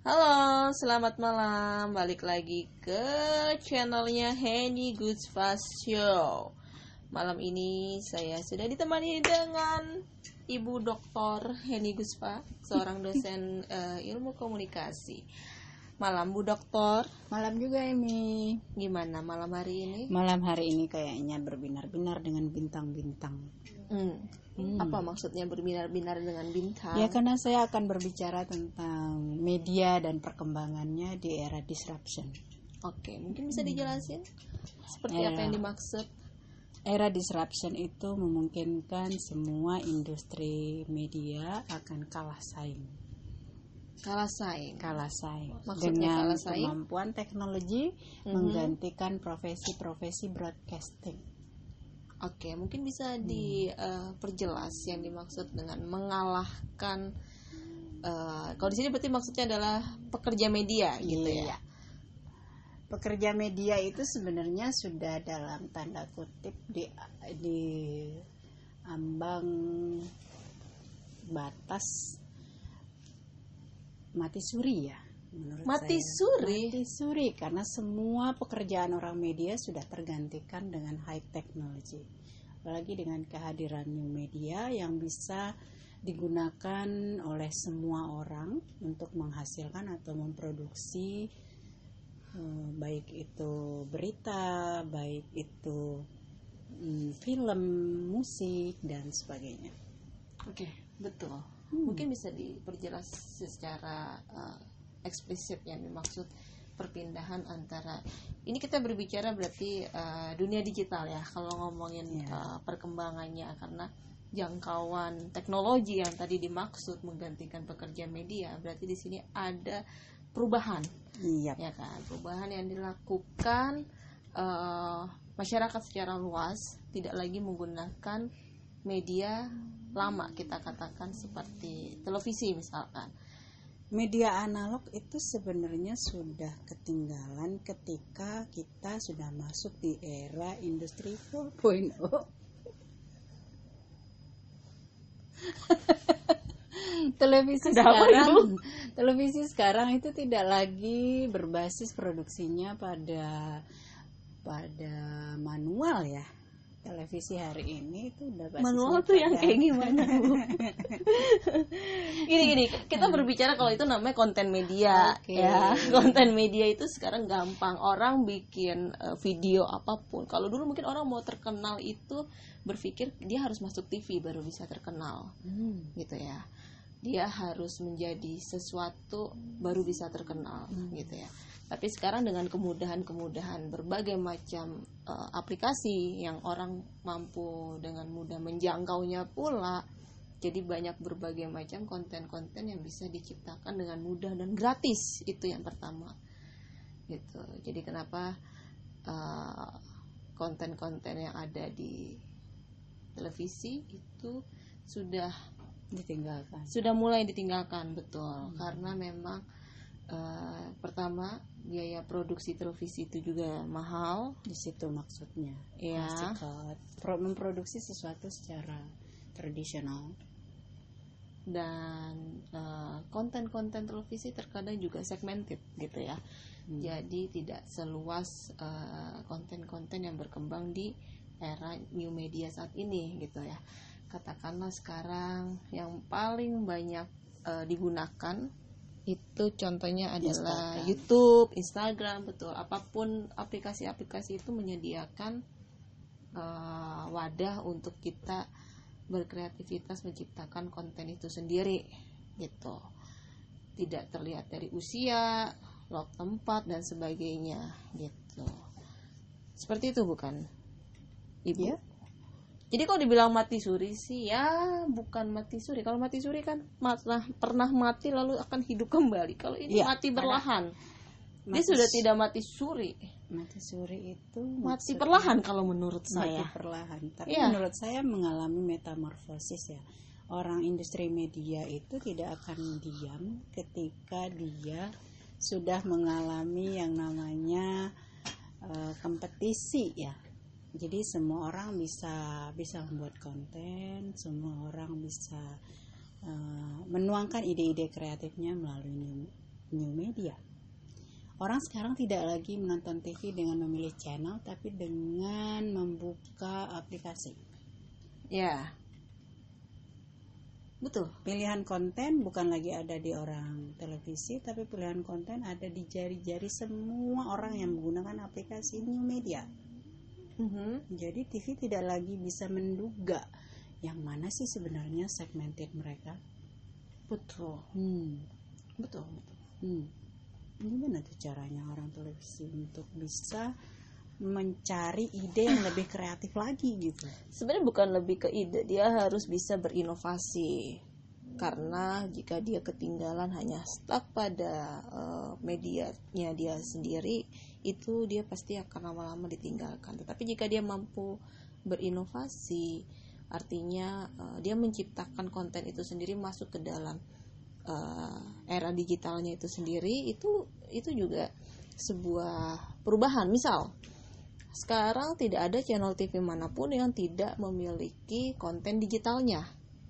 Halo, selamat malam. Balik lagi ke channelnya Henny Gusva Show. Malam ini saya sudah ditemani dengan Ibu Dr. Henny Gusva, seorang dosen ilmu komunikasi. Malam Bu Doktor. Malam juga Emi. Gimana malam hari ini? Malam hari ini kayaknya berbinar-binar dengan bintang-bintang. Apa maksudnya berbinar-binar dengan bintang? Ya karena saya akan berbicara tentang media dan perkembangannya di era disruption. Oke, mungkin bisa dijelasin seperti apa yang dimaksud? Era disruption itu memungkinkan semua industri media akan kalah saing. Kalah saing. Maksudnya Dengan kalah saing? kemampuan teknologi menggantikan profesi-profesi broadcasting. Oke, mungkin bisa diperjelas yang dimaksud dengan mengalahkan. Kalau di sini berarti maksudnya adalah pekerja media, gitu ya. Pekerja media itu sebenarnya sudah dalam tanda kutip di ambang batas mati suri ya. Mati suri karena semua pekerjaan orang media sudah tergantikan dengan high technology, apalagi dengan kehadiran new media yang bisa digunakan oleh semua orang untuk menghasilkan atau memproduksi baik itu berita, baik itu film, musik dan sebagainya. Oke, betul. Mungkin bisa diperjelas secara eksplisit yang dimaksud perpindahan antara ini, kita berbicara berarti dunia digital ya kalau ngomongin perkembangannya, karena jangkauan teknologi yang tadi dimaksud menggantikan pekerja media, berarti di sini ada perubahan, ya kan, perubahan yang dilakukan masyarakat secara luas tidak lagi menggunakan media lama, kita katakan seperti televisi misalkan. Media analog itu sebenarnya sudah ketinggalan ketika kita sudah masuk di era industri 4.0. Televisi sekarang itu tidak lagi berbasis produksinya pada manual ya. Televisi hari ini itu udah basisnya manual tuh yang kayak gimana Bu? Gini, kita berbicara kalau itu namanya konten media. Ya, konten media itu sekarang gampang, orang bikin video apapun. Kalau dulu mungkin orang mau terkenal itu berpikir dia harus masuk TV baru bisa terkenal, gitu ya. Dia harus menjadi sesuatu baru bisa terkenal, gitu ya. Tapi sekarang dengan kemudahan berbagai macam aplikasi yang orang mampu dengan mudah menjangkaunya pula, jadi banyak berbagai macam konten-konten yang bisa diciptakan dengan mudah dan gratis. Itu yang pertama, gitu. Jadi kenapa konten-konten yang ada di televisi itu sudah mulai ditinggalkan, betul. Karena memang pertama biaya produksi televisi itu juga mahal. Di situ maksudnya ya, memproduksi sesuatu secara tradisional, dan konten-konten televisi terkadang juga segmented, gitu ya. Jadi tidak seluas konten-konten yang berkembang di era new media saat ini, gitu ya. Katakanlah sekarang yang paling banyak digunakan itu contohnya adalah YouTube, Instagram, betul. Apapun aplikasi-aplikasi itu menyediakan wadah untuk kita berkreativitas menciptakan konten itu sendiri, gitu. Tidak terlihat dari usia, tempat dan sebagainya, gitu. Seperti itu bukan, Ibu? Ya. Jadi kalau dibilang mati suri sih ya bukan mati suri. Kalau mati suri kan pernah mati lalu akan hidup kembali. Kalau ini mati berlahan. Dia sudah tidak mati suri. Mati suri itu mati perlahan kalau menurut saya. Mati perlahan. Tapi menurut saya mengalami metamorfosis ya. Orang industri media itu tidak akan diam ketika dia sudah mengalami yang namanya kompetisi ya. Jadi semua orang bisa membuat konten, semua orang bisa menuangkan ide-ide kreatifnya melalui new media. Orang sekarang tidak lagi menonton TV dengan memilih channel, tapi dengan membuka aplikasi. Ya, betul. Pilihan konten bukan lagi ada di orang televisi, tapi pilihan konten ada di jari-jari semua orang yang menggunakan aplikasi new media. Jadi TV tidak lagi bisa menduga yang mana sih sebenarnya segmented mereka. Betul. Betul. Gimana tuh caranya orang televisi untuk bisa mencari ide yang lebih kreatif lagi gitu? Sebenarnya bukan lebih ke ide, dia harus bisa berinovasi. Karena jika dia ketinggalan hanya stuck pada medianya dia sendiri, itu dia pasti akan lama-lama ditinggalkan. Tetapi jika dia mampu berinovasi, artinya dia menciptakan konten itu sendiri masuk ke dalam era digitalnya itu sendiri, itu juga sebuah perubahan. Misal sekarang tidak ada channel TV manapun yang tidak memiliki konten digitalnya.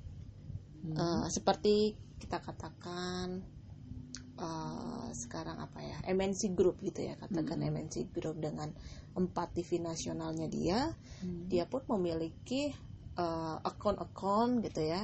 Seperti kita katakan sekarang apa ya, MNC Group gitu ya, katakan MNC Group dengan 4 TV nasionalnya dia pun memiliki akun-akun gitu ya,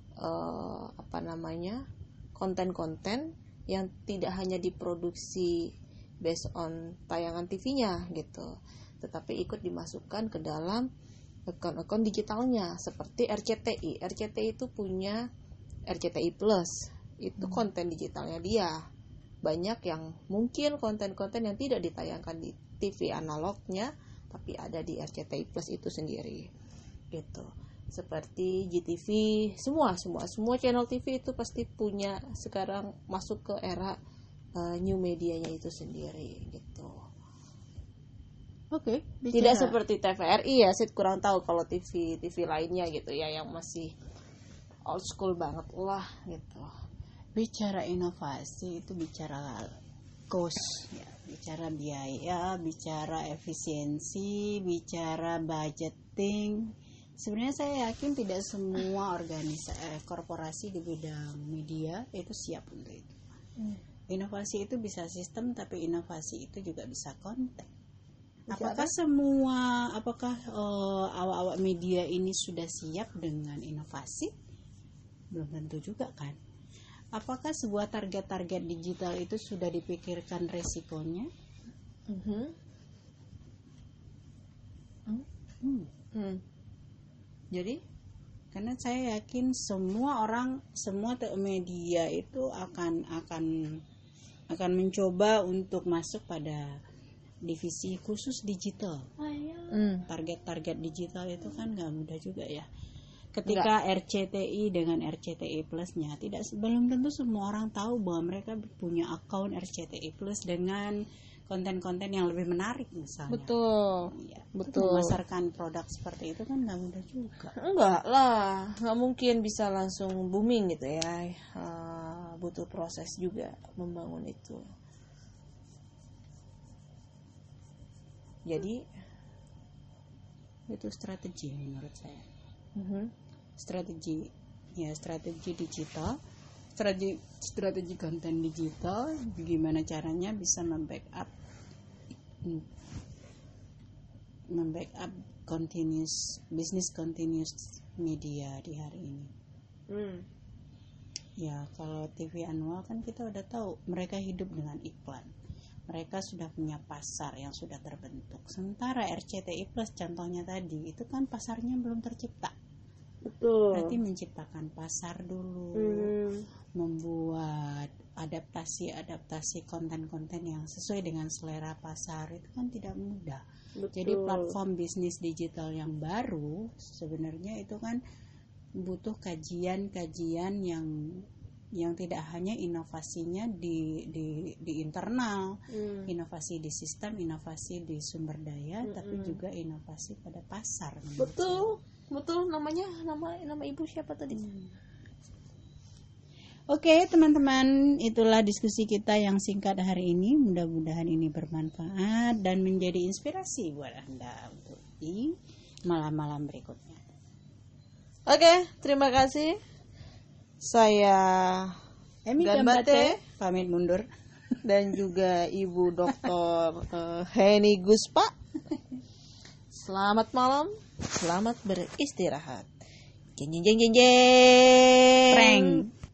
konten-konten yang tidak hanya diproduksi based on tayangan TV-nya gitu, tetapi ikut dimasukkan ke dalam akun-akun digitalnya seperti RCTI. RCTI itu punya RCTI Plus, itu konten digitalnya dia. Banyak yang mungkin konten-konten yang tidak ditayangkan di TV analognya, tapi ada di RCTI Plus itu sendiri gitu. Seperti GTV, semua channel TV itu pasti punya, sekarang masuk ke era new medianya itu sendiri gitu. Oke, tidak seperti TVRI ya, saya kurang tahu kalau TV lainnya gitu ya yang masih old school banget lah gitu. Bicara inovasi itu bicara cost ya, bicara biaya, bicara efisiensi, bicara budgeting. Sebenarnya saya yakin tidak semua korporasi di bidang media itu siap untuk itu. Inovasi itu bisa sistem, tapi inovasi itu juga bisa konten. Apakah awak-awak media ini sudah siap dengan inovasi? Belum tentu juga kan. Apakah sebuah target-target digital itu sudah dipikirkan resikonya? Jadi, karena saya yakin semua media itu akan mencoba untuk masuk pada divisi khusus digital. Target-target digital itu kan nggak mudah juga ya. Ketika RCTI dengan RCTI Plusnya, belum tentu semua orang tahu bahwa mereka punya akun RCTI Plus dengan konten-konten yang lebih menarik misalnya. Betul. Ya, betul. Memasarkan produk seperti itu kan nggak mudah juga. Enggak lah, nggak mungkin bisa langsung booming gitu ya. Butuh proses juga membangun itu. Jadi itu strategi menurut saya. Strategi digital, strategi konten digital, bagaimana caranya bisa membackup bisnis continuous media di hari ini. Ya, kalau TV annual kan kita udah tahu mereka hidup dengan iklan. Mereka sudah punya pasar yang sudah terbentuk. Sementara RCTI Plus contohnya tadi, itu kan pasarnya belum tercipta. Betul. Berarti menciptakan pasar dulu, membuat adaptasi konten-konten yang sesuai dengan selera pasar itu kan tidak mudah. Betul. Jadi platform bisnis digital yang baru sebenarnya itu kan butuh kajian yang tidak hanya inovasinya di internal, inovasi di sistem, inovasi di sumber daya, tapi juga inovasi pada pasar. Betul. Nama ibu siapa tadi? Oke, teman-teman, itulah diskusi kita yang singkat hari ini. Mudah-mudahan ini bermanfaat dan menjadi inspirasi buat Anda untuk di malam-malam berikutnya. Oke, terima kasih. Saya Emi Gambate pamit mundur. Dan juga Ibu Dr. Heni Guspa. Selamat malam, selamat beristirahat. Jeng jeng jeng jeng jeng. Prank.